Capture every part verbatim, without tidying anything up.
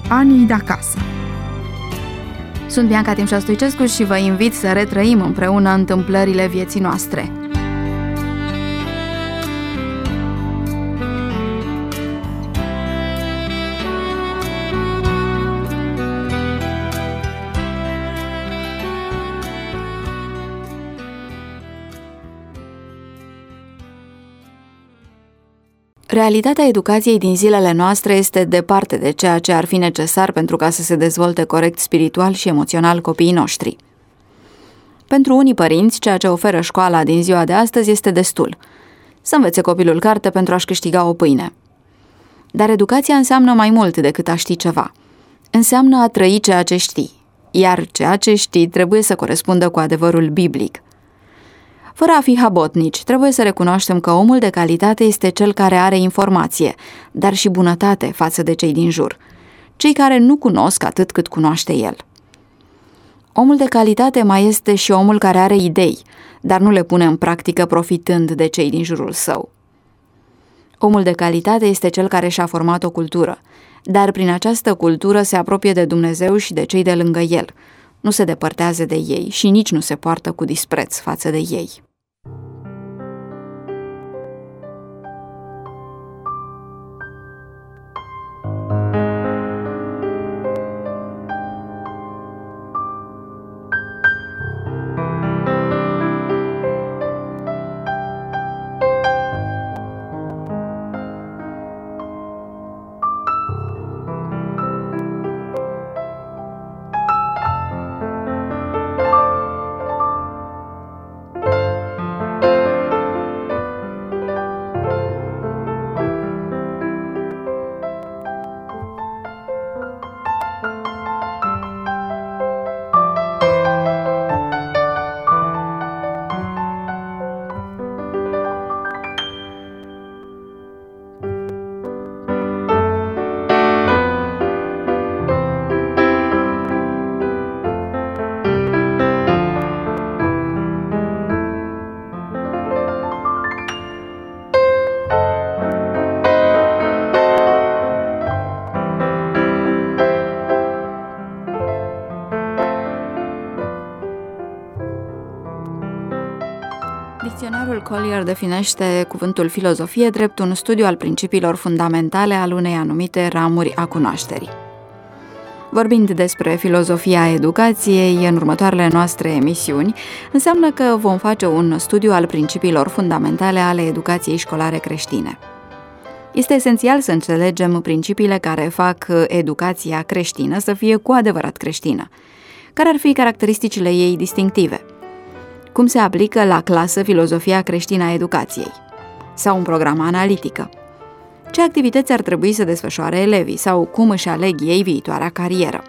Anii de acasă. Sunt Bianca Timșa Stoicescu și vă invit să retrăim împreună întâmplările vieții noastre. Realitatea educației din zilele noastre este departe de ceea ce ar fi necesar pentru ca să se dezvolte corect spiritual și emoțional copiii noștri. Pentru unii părinți, ceea ce oferă școala din ziua de astăzi este destul. Să învețe copilul carte pentru a-și câștiga o pâine. Dar educația înseamnă mai mult decât a ști ceva. Înseamnă a trăi ceea ce știi, iar ceea ce știi trebuie să corespundă cu adevărul biblic. Fără a fi habotnici, trebuie să recunoaștem că omul de calitate este cel care are informație, dar și bunătate față de cei din jur, cei care nu cunosc atât cât cunoaște el. Omul de calitate mai este și omul care are idei, dar nu le pune în practică profitând de cei din jurul său. Omul de calitate este cel care și-a format o cultură, dar prin această cultură se apropie de Dumnezeu și de cei de lângă el, nu se depărtează de ei și nici nu se poartă cu dispreț față de ei. Dicționarul Collier definește cuvântul filozofie drept un studiu al principiilor fundamentale al unei anumite ramuri a cunoașterii. Vorbind despre filozofia educației în următoarele noastre emisiuni, înseamnă că vom face un studiu al principiilor fundamentale ale educației școlare creștine. Este esențial să înțelegem principiile care fac educația creștină să fie cu adevărat creștină. Care ar fi caracteristicile ei distinctive? Cum se aplică la clasă filozofia creștină a educației? Sau în programa analitică? Ce activități ar trebui să desfășoare elevii sau cum își aleg ei viitoarea carieră?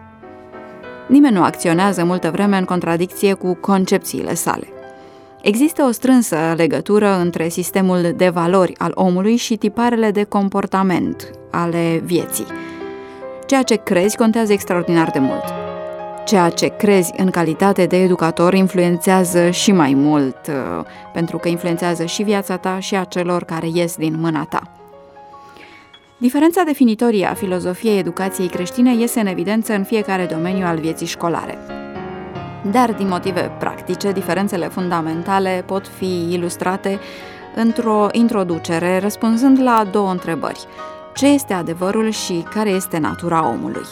Nimeni nu acționează multă vreme în contradicție cu concepțiile sale. Există o strânsă legătură între sistemul de valori al omului și tiparele de comportament ale vieții. Ceea ce crezi contează extraordinar de mult. Ceea ce crezi în calitate de educator influențează și mai mult, pentru că influențează și viața ta și a celor care ies din mâna ta. Diferența definitorie a filozofiei educației creștine iese în evidență în fiecare domeniu al vieții școlare. Dar, din motive practice, diferențele fundamentale pot fi ilustrate într-o introducere, răspunzând la două întrebări. Ce este adevărul și care este natura omului?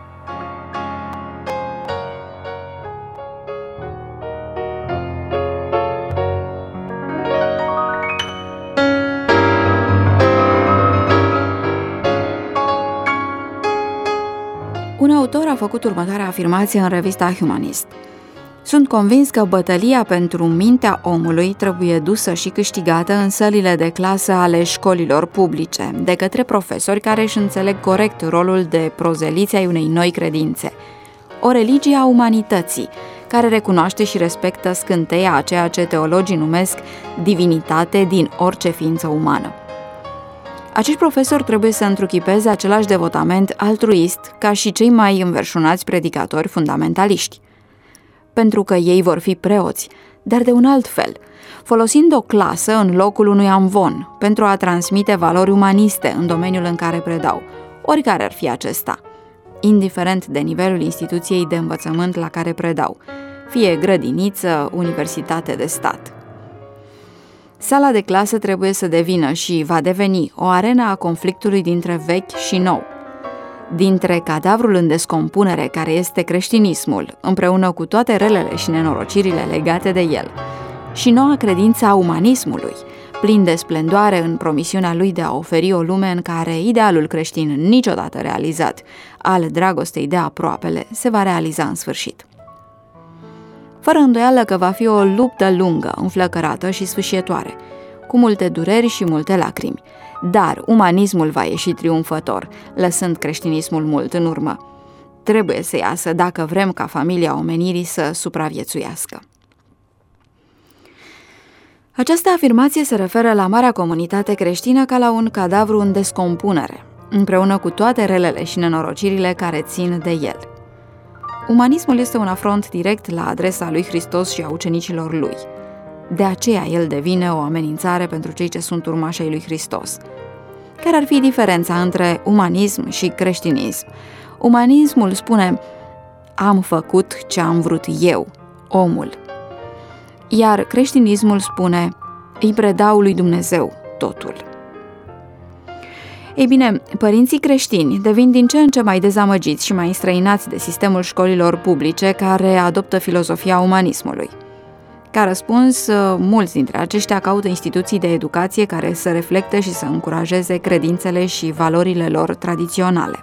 Un autor a făcut următoarea afirmație în revista Humanist. Sunt convins că bătălia pentru mintea omului trebuie dusă și câștigată în sălile de clasă ale școlilor publice, de către profesori care își înțeleg corect rolul de prozeliți ai unei noi credințe. O religie a umanității, care recunoaște și respectă scânteia a ceea ce teologii numesc divinitate din orice ființă umană. Acești profesori trebuie să întruchipeze același devotament altruist ca și cei mai înverșunați predicatori fundamentaliști. Pentru că ei vor fi preoți, dar de un alt fel, folosind o clasă în locul unui amvon pentru a transmite valori umaniste în domeniul în care predau, oricare ar fi acesta. indiferent de nivelul instituției de învățământ la care predau, fie grădiniță, universitate de stat. Sala de clasă trebuie să devină și va deveni o arenă a conflictului dintre vechi și nou, dintre cadavrul în descompunere care este creștinismul, împreună cu toate relele și nenorocirile legate de el, și noua credință a umanismului, plin de splendoare în promisiunea lui de a oferi o lume în care idealul creștin niciodată realizat, al dragostei de aproapele, se va realiza în sfârșit. Fără îndoială că va fi o luptă lungă, înflăcărată și sfâșietoare, cu multe dureri și multe lacrimi, dar umanismul va ieși triumfător, lăsând creștinismul mult în urmă. Trebuie să iasă dacă vrem ca familia omenirii să supraviețuiască. Această afirmație se referă la marea comunitate creștină ca la un cadavru în descompunere, împreună cu toate relele și nenorocirile care țin de el. Umanismul este un afront direct la adresa lui Hristos și a ucenicilor lui. De aceea el devine o amenințare pentru cei ce sunt urmașii lui Hristos. Care ar fi diferența între umanism și creștinism? Umanismul spune: am făcut ce am vrut eu, omul. Iar creștinismul spune: îi predau lui Dumnezeu totul. Ei bine, părinții creștini devin din ce în ce mai dezamăgiți și mai înstrăinați de sistemul școlilor publice care adoptă filozofia umanismului. Ca răspuns, mulți dintre aceștia caută instituții de educație care să reflecte și să încurajeze credințele și valorile lor tradiționale.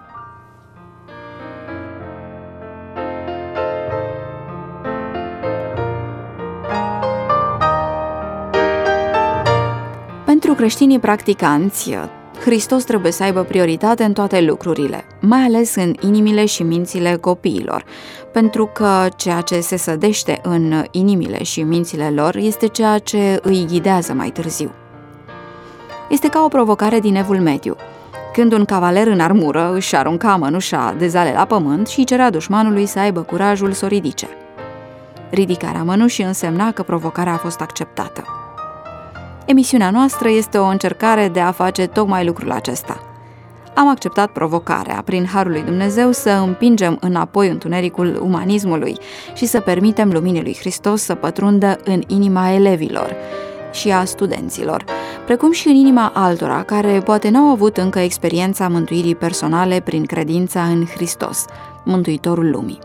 Pentru creștinii practicanți, Hristos trebuie să aibă prioritate în toate lucrurile, mai ales în inimile și mințile copiilor, pentru că ceea ce se sădește în inimile și mințile lor este ceea ce îi ghidează mai târziu. Este ca o provocare din Evul Mediu, când un cavaler în armură își arunca mănușa de zale la pământ și cerea dușmanului să aibă curajul să o ridice. Ridicarea mănușii însemna că provocarea a fost acceptată. Emisiunea noastră este o încercare de a face tocmai lucrul acesta. Am acceptat provocarea, prin harul lui Dumnezeu, să împingem înapoi întunericul umanismului și să permitem luminii lui Hristos să pătrundă în inima elevilor și a studenților, precum și în inima altora care poate n-au avut încă experiența mântuirii personale prin credința în Hristos, Mântuitorul lumii.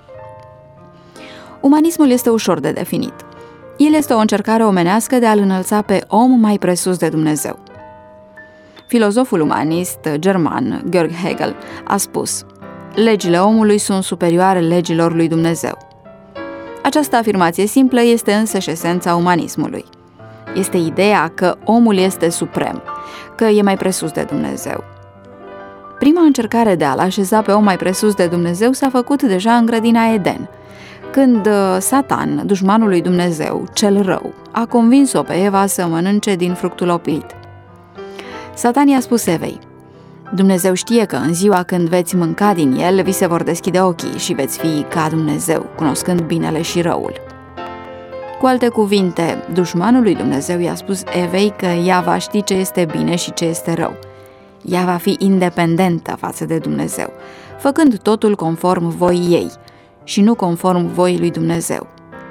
Umanismul este ușor de definit. El este o încercare omenească de a-L înălța pe om mai presus de Dumnezeu. Filozoful umanist german Georg Hegel a spus: legile omului sunt superioare legilor lui Dumnezeu. Această afirmație simplă este însăși esența umanismului. Este ideea că omul este suprem, că e mai presus de Dumnezeu. Prima încercare de a-L așeza pe om mai presus de Dumnezeu s-a făcut deja în grădina Eden, când Satan, dușmanul lui Dumnezeu, cel rău, a convins-o pe Eva să mănânce din fructul opilit. Satan i-a spus Evei: Dumnezeu știe că în ziua când veți mânca din el, vi se vor deschide ochii și veți fi ca Dumnezeu, cunoscând binele și răul. Cu alte cuvinte, dușmanul lui Dumnezeu i-a spus Evei că ea va ști ce este bine și ce este rău. Ea va fi independentă față de Dumnezeu, făcând totul conform voii ei și nu conform voii lui Dumnezeu.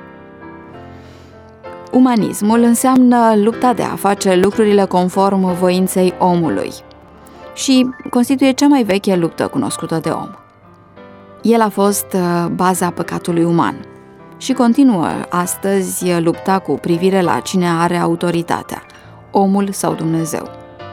Umanismul înseamnă lupta de a face lucrurile conform voinței omului și constituie cea mai veche luptă cunoscută de om. El a fost baza păcatului uman și continuă astăzi lupta cu privire la cine are autoritatea, omul sau Dumnezeu.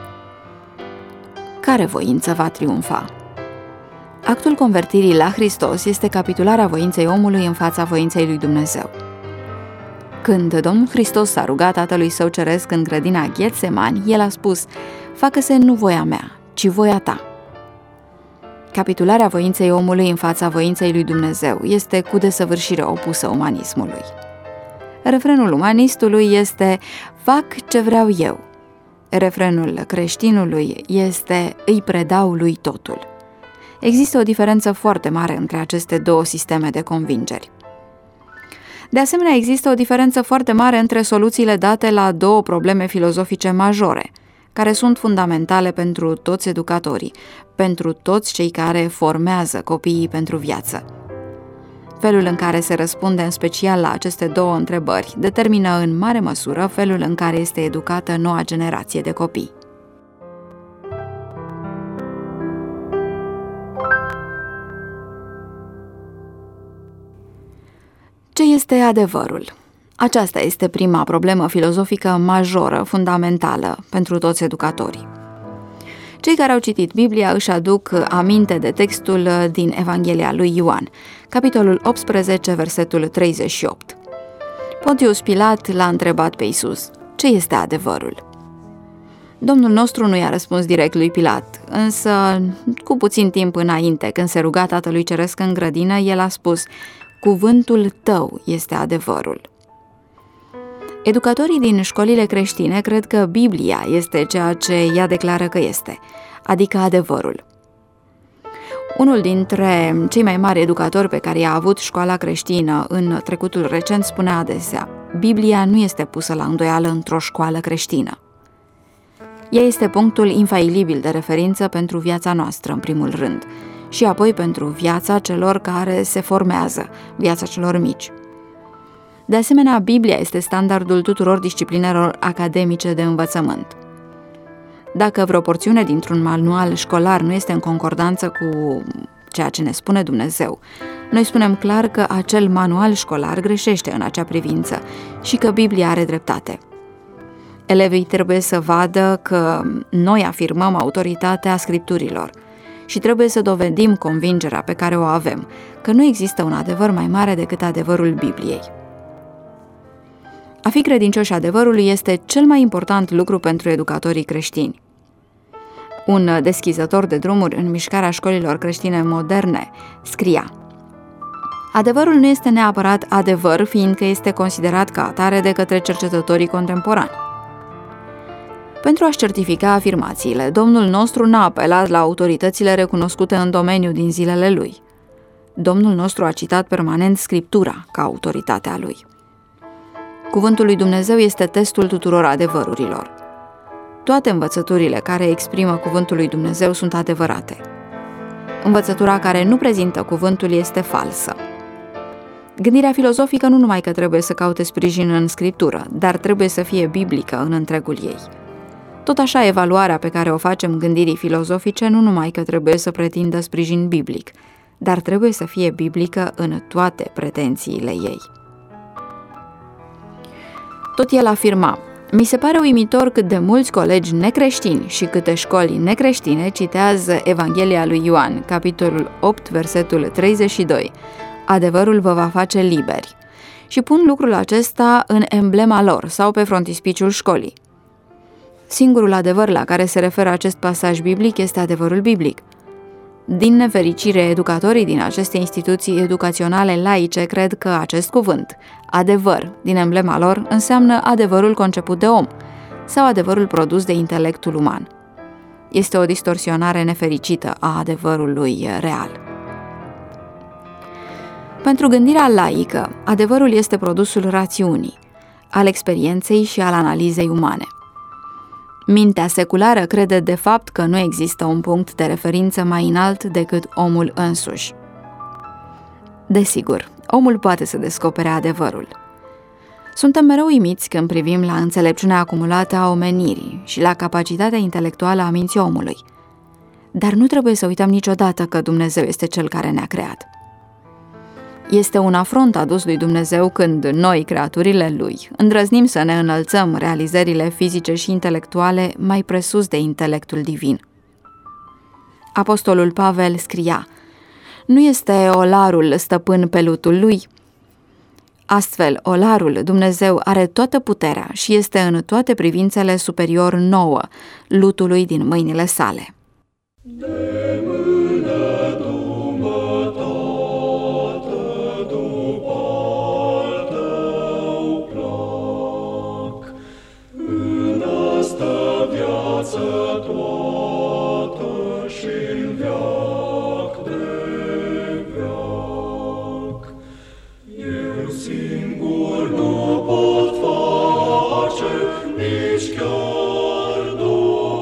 Care voință va triumfa? Actul convertirii la Hristos este capitularea voinței omului în fața voinței lui Dumnezeu. Când Domnul Hristos s-a rugat Tatălui Său Ceresc în grădina Ghetsemani, El a spus: facă-se nu voia mea, ci voia ta. Capitularea voinței omului în fața voinței lui Dumnezeu este cu desăvârșire opusă umanismului. Refrenul umanistului este: fac ce vreau eu. Refrenul creștinului este: îi predau lui totul. Există o diferență foarte mare între aceste două sisteme de convingeri. De asemenea, există o diferență foarte mare între soluțiile date la două probleme filozofice majore, care sunt fundamentale pentru toți educatorii, pentru toți cei care formează copiii pentru viață. Felul în care se răspunde în special la aceste două întrebări determină în mare măsură felul în care este educată noua generație de copii. Ce este adevărul? Aceasta este prima problemă filozofică majoră, fundamentală pentru toți educatorii. Cei care au citit Biblia își aduc aminte de textul din Evanghelia lui Ioan, capitolul optsprezece, versetul treizeci și opt. Pontius Pilat l-a întrebat pe Iisus: ce este adevărul? Domnul nostru nu i-a răspuns direct lui Pilat, însă cu puțin timp înainte, când se ruga Tatălui Ceresc în grădină, el a spus: cuvântul tău este adevărul. Educatorii din școlile creștine cred că Biblia este ceea ce ea declară că este, adică adevărul. Unul dintre cei mai mari educatori pe care i-a avut școala creștină în trecutul recent spunea adesea: Biblia nu este pusă la îndoială într-o școală creștină. Ea este punctul infailibil de referință pentru viața noastră, în primul rând, și apoi pentru viața celor care se formează, viața celor mici. De asemenea, Biblia este standardul tuturor disciplinelor academice de învățământ. Dacă vreo porțiune dintr-un manual școlar nu este în concordanță cu ceea ce ne spune Dumnezeu, noi spunem clar că acel manual școlar greșește în acea privință și că Biblia are dreptate. Elevii trebuie să vadă că noi afirmăm autoritatea Scripturilor și trebuie să dovedim convingerea pe care o avem, că nu există un adevăr mai mare decât adevărul Bibliei. A fi credincioși adevărului este cel mai important lucru pentru educatorii creștini. Un deschizător de drumuri în mișcarea școlilor creștine moderne scria: adevărul nu este neapărat adevăr, fiindcă este considerat ca atare de către cercetătorii contemporani. Pentru a-și certifica afirmațiile, Domnul nostru n-a apelat la autoritățile recunoscute în domeniu din zilele lui. Domnul nostru a citat permanent Scriptura ca autoritatea lui. Cuvântul lui Dumnezeu este testul tuturor adevărurilor. Toate învățăturile care exprimă cuvântul lui Dumnezeu sunt adevărate. Învățătura care nu prezintă cuvântul este falsă. Gândirea filozofică nu numai că trebuie să caute sprijin în Scriptură, dar trebuie să fie biblică în întregul ei. Tot așa, evaluarea pe care o facem gândirii filozofice nu numai că trebuie să pretindă sprijin biblic, dar trebuie să fie biblică în toate pretențiile ei. Tot el afirma: mi se pare uimitor cât de mulți colegi necreștini și câte școli necreștine citează Evanghelia lui Ioan, capitolul opt, versetul treizeci și doi. Adevărul vă va face liberi. Și pun lucrul acesta în emblema lor sau pe frontispiciul școlii. Singurul adevăr la care se referă acest pasaj biblic este adevărul biblic. Din nefericire, educatorii din aceste instituții educaționale laice cred că acest cuvânt, adevăr, din emblema lor, înseamnă adevărul conceput de om sau adevărul produs de intelectul uman. Este o distorsionare nefericită a adevărului real. Pentru gândirea laică, adevărul este produsul rațiunii, al experienței și al analizei umane. Mintea seculară crede de fapt că nu există un punct de referință mai înalt decât omul însuși. Desigur, omul poate să descopere adevărul. Suntem mereu uimiți când privim la înțelepciunea acumulată a omenirii și la capacitatea intelectuală a minții omului. Dar nu trebuie să uităm niciodată că Dumnezeu este Cel care ne-a creat. Este un afront adus lui Dumnezeu când noi, creaturile Lui, îndrăznim să ne înălțăm realizările fizice și intelectuale mai presus de intelectul divin. Apostolul Pavel scria: nu este olarul stăpân pe lutul lui? Astfel, olarul, Dumnezeu, are toată puterea și este în toate privințele superior nouă, lutului din mâinile sale. Singur nu pot face, nici chiar Dumnezeu.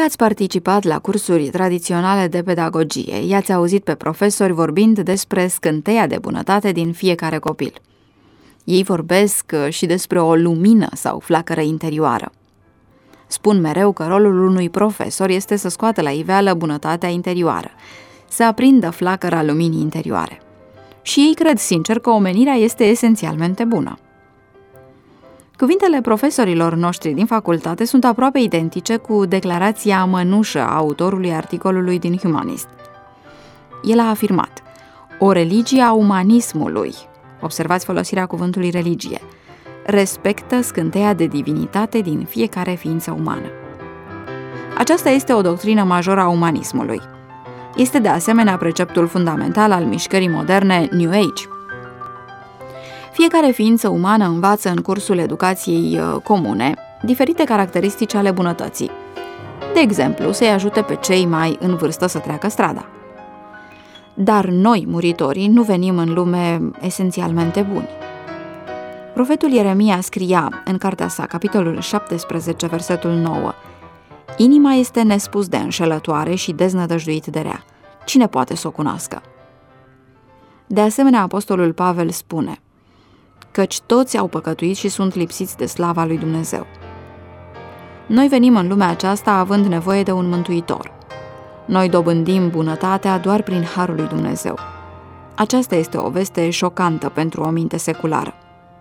Dacă ați participat la cursuri tradiționale de pedagogie, i-ați auzit pe profesori vorbind despre scânteia de bunătate din fiecare copil. Ei vorbesc și despre o lumină sau flacără interioară. Spun mereu că rolul unui profesor este să scoată la iveală bunătatea interioară, să aprindă flacăra luminii interioare. Și ei cred sincer că omenirea este esențialmente bună. Cuvintele profesorilor noștri din facultate sunt aproape identice cu declarația mănușă a autorului articolului din Humanist. El a afirmat: o religie a umanismului, observați folosirea cuvântului religie, respectă scânteia de divinitate din fiecare ființă umană. Aceasta este o doctrină majoră a umanismului. Este de asemenea preceptul fundamental al mișcării moderne New Age. Fiecare ființă umană învață în cursul educației comune diferite caracteristici ale bunătății. De exemplu, să-i ajute pe cei mai în vârstă să treacă strada. Dar noi, muritorii, nu venim în lume esențialmente buni. Profetul Ieremia scria în cartea sa, capitolul șaptesprezece, versetul nouă: inima este nespus de înșelătoare și deznădăjduit de rea. Cine poate să o cunoască? De asemenea, apostolul Pavel spune: căci toți au păcătuit și sunt lipsiți de slava lui Dumnezeu. Noi venim în lumea aceasta având nevoie de un mântuitor. Noi dobândim bunătatea doar prin harul lui Dumnezeu. Aceasta este o veste șocantă pentru o minte seculară.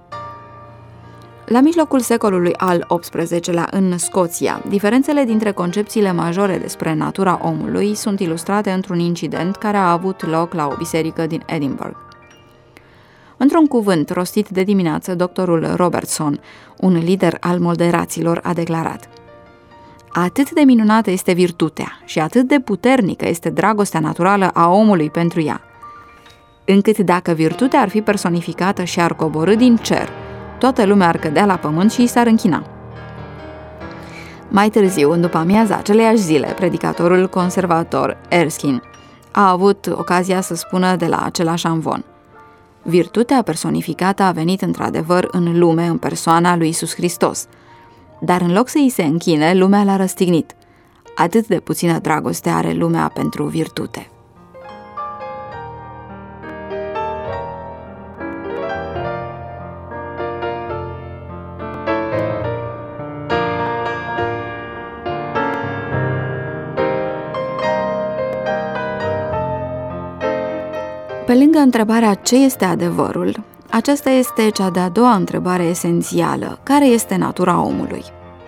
La mijlocul secolului al optsprezecelea, în Scoția, diferențele dintre concepțiile majore despre natura omului sunt ilustrate într-un incident care a avut loc la o biserică din Edinburgh. Într-un cuvânt rostit de dimineață, doctorul Robertson, un lider al moderaților, a declarat: atât de minunată este virtutea și atât de puternică este dragostea naturală a omului pentru ea, încât dacă virtutea ar fi personificată și ar coborî din cer, toată lumea ar cădea la pământ și i s-ar închina. Mai târziu, în după-amiaza aceleiași zile, predicatorul conservator Erskine a avut ocazia să spună de la același amvon: virtutea personificată a venit într-adevăr în lume în persoana lui Iisus Hristos, dar în loc să îi se închine, lumea l-a răstignit. Atât de puțină dragoste are lumea pentru virtute. Pe lângă întrebarea ce este adevărul, aceasta este cea de-a doua întrebare esențială: care este natura omului?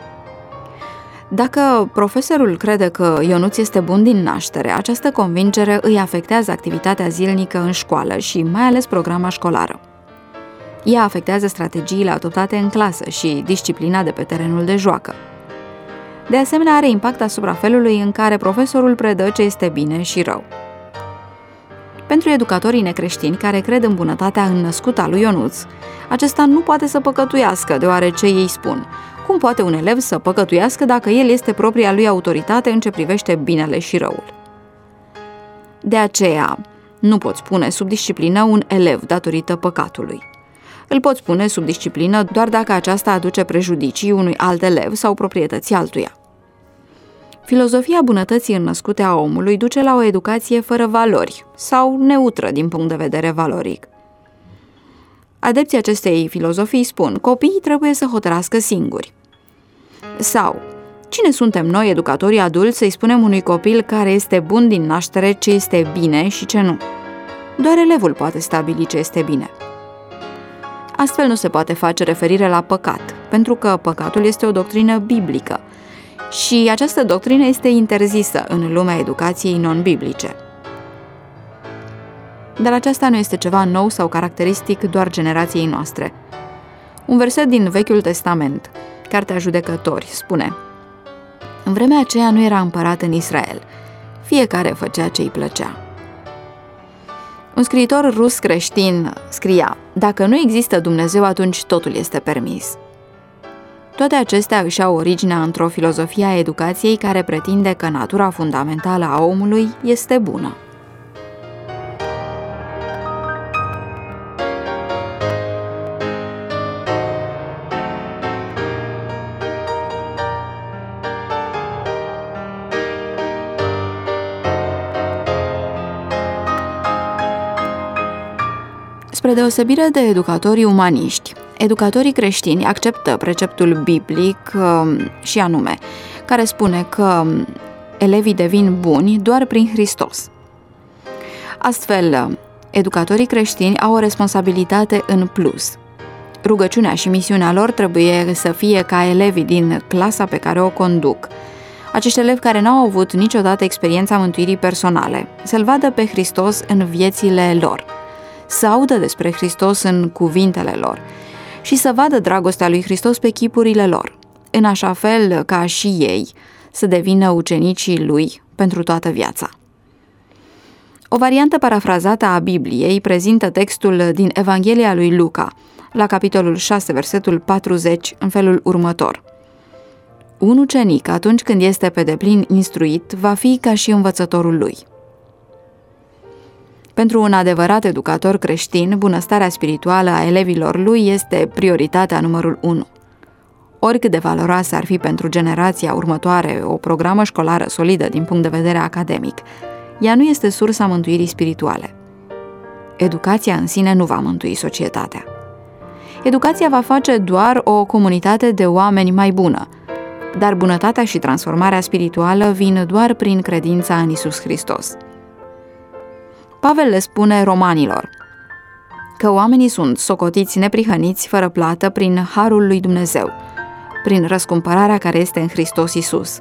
Dacă profesorul crede că Ionuț este bun din naștere, această convingere îi afectează activitatea zilnică în școală și mai ales programa școlară. Ea afectează strategiile adoptate în clasă și disciplina de pe terenul de joacă. De asemenea, are impact asupra felului în care profesorul predă ce este bine și rău. Pentru educatorii necreștini care cred în bunătatea înnăscută a lui Ionuț, acesta nu poate să păcătuiască, deoarece ei spun: cum poate un elev să păcătuiască dacă el este propria lui autoritate în ce privește binele și răul? De aceea, nu poți pune sub disciplină un elev datorită păcatului. Îl poți pune sub disciplină doar dacă aceasta aduce prejudicii unui alt elev sau proprietății altuia. Filozofia bunătății înnăscute a omului duce la o educație fără valori sau neutră din punct de vedere valoric. Adepții acestei filozofii spun: copiii trebuie să hotărască singuri. Sau: cine suntem noi, educatorii adulți, să-i spunem unui copil care este bun din naștere ce este bine și ce nu? Doar elevul poate stabili ce este bine. Astfel nu se poate face referire la păcat, pentru că păcatul este o doctrină biblică și această doctrină este interzisă în lumea educației non-biblice. Dar aceasta nu este ceva nou sau caracteristic doar generației noastre. Un verset din Vechiul Testament, Cartea Judecători, spune: în vremea aceea nu era împărat în Israel, fiecare făcea ce îi plăcea. Un scriitor rus creștin scria: dacă nu există Dumnezeu, atunci totul este permis. Toate acestea își au originea într-o filozofie a educației care pretinde că natura fundamentală a omului este bună. Spre deosebire de educatorii umaniști, educatorii creștini acceptă preceptul biblic și anume, care spune că elevii devin buni doar prin Hristos. Astfel, educatorii creștini au o responsabilitate în plus. Rugăciunea și misiunea lor trebuie să fie ca elevii din clasa pe care o conduc, acești elevi care n-au avut niciodată experiența mântuirii personale, să-L vadă pe Hristos în viețile lor, să audă despre Hristos în cuvintele lor și să vadă dragostea lui Hristos pe chipurile lor, în așa fel ca și ei să devină ucenicii Lui pentru toată viața. O variantă parafrazată a Bibliei prezintă textul din Evanghelia lui Luca, la capitolul șase, versetul patruzeci, în felul următor. Un ucenic, atunci când este pe deplin instruit, va fi ca și învățătorul lui. Pentru un adevărat educator creștin, bunăstarea spirituală a elevilor lui este prioritatea numărul unu. Oricât de valoroasă ar fi pentru generația următoare o programă școlară solidă din punct de vedere academic, ea nu este sursa mântuirii spirituale. Educația în sine nu va mântui societatea. Educația va face doar o comunitate de oameni mai bună, dar bunătatea și transformarea spirituală vin doar prin credința în Iisus Hristos. Pavel le spune romanilor că oamenii sunt socotiți neprihăniți fără plată prin harul lui Dumnezeu, prin răscumpărarea care este în Hristos Iisus.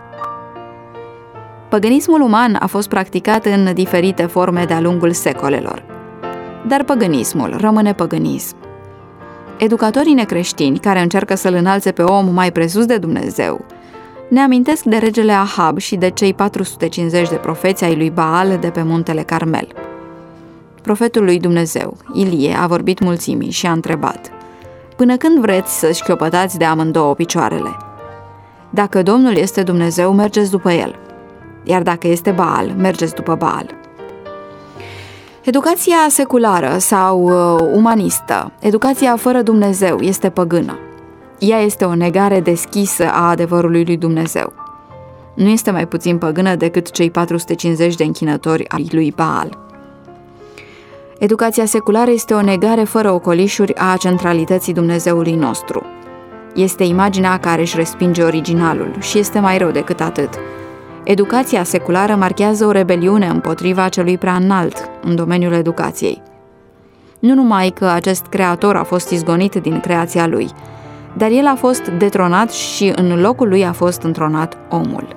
Păgânismul uman a fost practicat în diferite forme de-a lungul secolelor, dar păgânismul rămâne păgânism. Educatorii necreștini care încearcă să-l înalțe pe om mai presus de Dumnezeu ne amintesc de regele Ahab și de cei patru sute cincizeci de profeți ai lui Baal de pe muntele Carmel. Profetul lui Dumnezeu, Ilie, a vorbit mulțimii și a întrebat: până când vreți să șchiopătați de amândouă picioarele? Dacă Domnul este Dumnezeu, mergeți după el, iar dacă este Baal, mergeți după Baal. Educația seculară sau uh, umanistă, educația fără Dumnezeu, este păgână. Ea este o negare deschisă a adevărului lui Dumnezeu. Nu este mai puțin păgână decât cei patru sute cincizeci de închinători ai lui Baal. Educația seculară este o negare fără ocolișuri a centralității Dumnezeului nostru. Este imaginea care își respinge originalul și este mai rău decât atât. Educația seculară marchează o rebeliune împotriva celui prea înalt în domeniul educației. Nu numai că acest creator a fost izgonit din creația lui, dar el a fost detronat și în locul lui a fost întronat omul.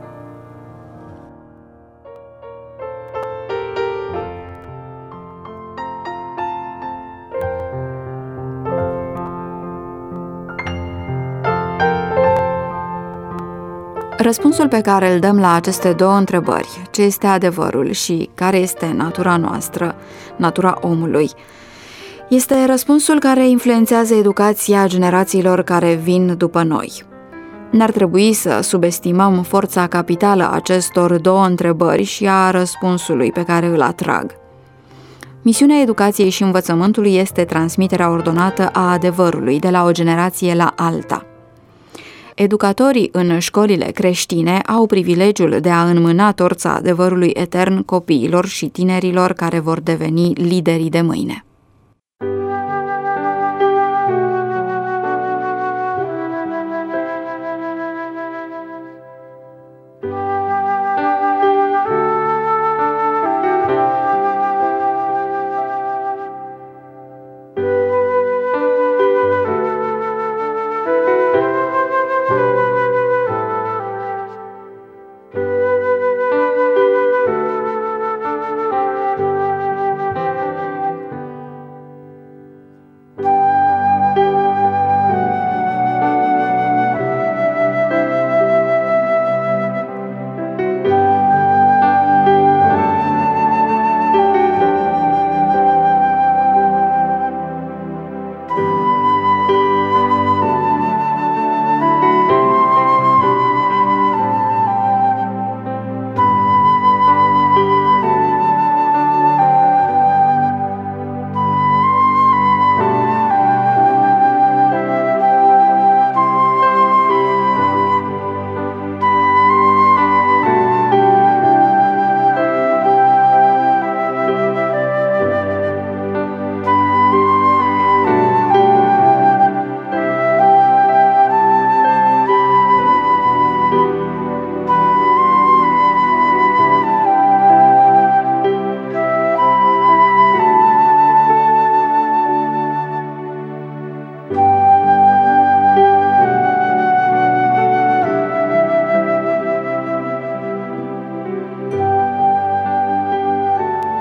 Răspunsul pe care îl dăm la aceste două întrebări, ce este adevărul și care este natura noastră, natura omului, este răspunsul care influențează educația generațiilor care vin după noi. N-ar trebui să subestimăm forța capitală a acestor două întrebări și a răspunsului pe care îl atrag. Misiunea educației și învățământului este transmiterea ordonată a adevărului de la o generație la alta. Educatorii în școlile creștine au privilegiul de a înmâna torța adevărului etern copiilor și tinerilor care vor deveni liderii de mâine.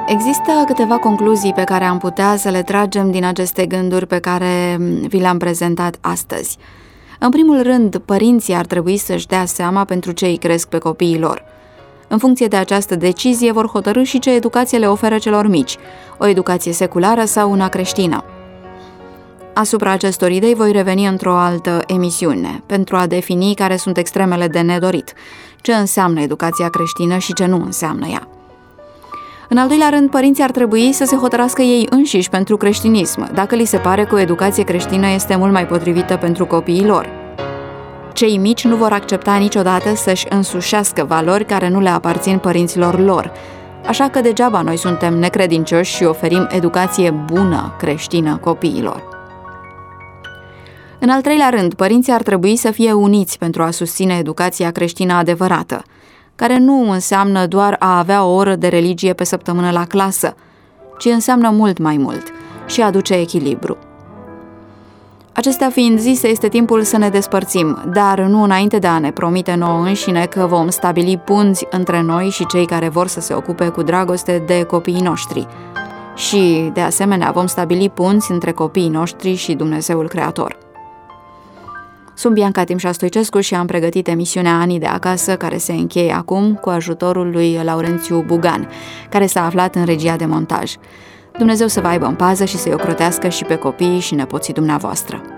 Există câteva concluzii pe care am putea să le tragem din aceste gânduri pe care vi le-am prezentat astăzi. În primul rând, părinții ar trebui să-și dea seama pentru ce îi cresc pe copiii lor. În funcție de această decizie vor hotărî și ce educație le oferă celor mici, o educație seculară sau una creștină. Asupra acestor idei voi reveni într-o altă emisiune, pentru a defini care sunt extremele de nedorit, ce înseamnă educația creștină și ce nu înseamnă ea. În al doilea rând, părinții ar trebui să se hotărască ei înșiși pentru creștinism, dacă li se pare că o educație creștină este mult mai potrivită pentru copiii lor. Cei mici nu vor accepta niciodată să-și însușească valori care nu le aparțin părinților lor, așa că degeaba noi suntem necredincioși și oferim educație bună creștină copiilor. În al treilea rând, părinții ar trebui să fie uniți pentru a susține educația creștină adevărată, care nu înseamnă doar a avea o oră de religie pe săptămână la clasă, ci înseamnă mult mai mult și aduce echilibru. Acestea fiind zise, este timpul să ne despărțim, dar nu înainte de a ne promite nouă înșine că vom stabili punți între noi și cei care vor să se ocupe cu dragoste de copiii noștri. Și, de asemenea, vom stabili punți între copiii noștri și Dumnezeul Creator. Sunt Bianca Timșa Stoicescu și am pregătit emisiunea Anii de acasă, care se încheie acum cu ajutorul lui Laurențiu Bugan, care s-a aflat în regia de montaj. Dumnezeu să vă aibă în pază și să-i ocrotească și pe copiii și nepoții dumneavoastră.